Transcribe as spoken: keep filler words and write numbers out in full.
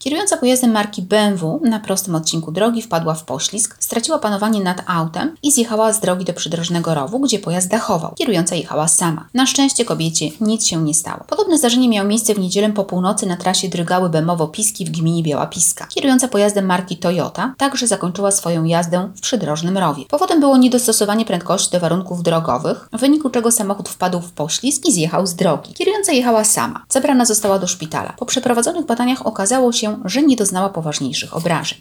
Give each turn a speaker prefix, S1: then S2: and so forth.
S1: Kierująca pojazdem marki B M W na prostym odcinku drogi wpadła w poślizg, straciła panowanie nad autem i zjechała z drogi do przydrożnego rowu, gdzie pojazd dachował. Kierująca jechała sama. Na szczęście kobiecie nic się nie stało. Podobne zdarzenie miało miejsce w niedzielę po północy na trasie Drygały Bemowo-Piski w gminie Biała Piska. Kierująca pojazdem marki Toyota także zakończyła swoją jazdę w przydrożnym rowie. Powodem było niedostosowanie prędkości do warunków drogowych, w wyniku czego samochód wpadł w poślizg i zjechał z drogi. Kierująca jechała sama. Zabrana została do szpitala. Po przeprowadzonych badaniach okazało się, że nie doznała poważniejszych obrażeń.